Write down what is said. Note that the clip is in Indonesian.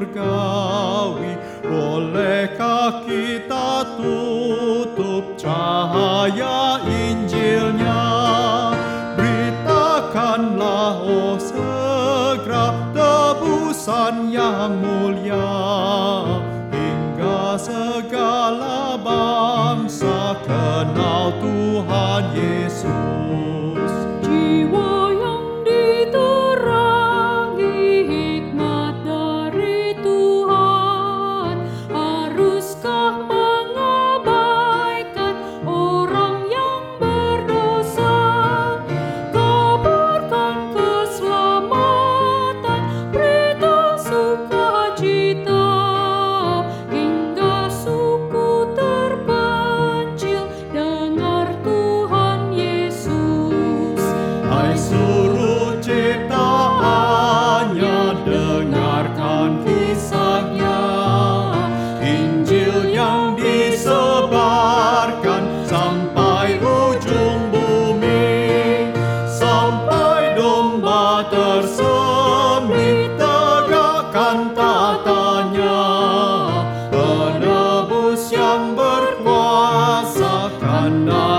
surgawi. Bolehkah kita tutup cahaya Injilnya? Beritakanlah oh segera tebusan yang mulia, hingga segala bangsa kenal Tuhan Yesus. Jiwa yang diterangi hikmat dari Tuhan, haruskah mengabaikan orang yang berdosa? Kabarkan keselamatan, berita sukacita, hingga suku terpencil dengar Tuhan Yesus. Hai seluruh ciptaannya, dengarkan kisahnya. Injil yang disebarkan sampai ujung bumi, sampai domba tersembelih tegakkan tatanya. Penebus yang berkuasa kan datang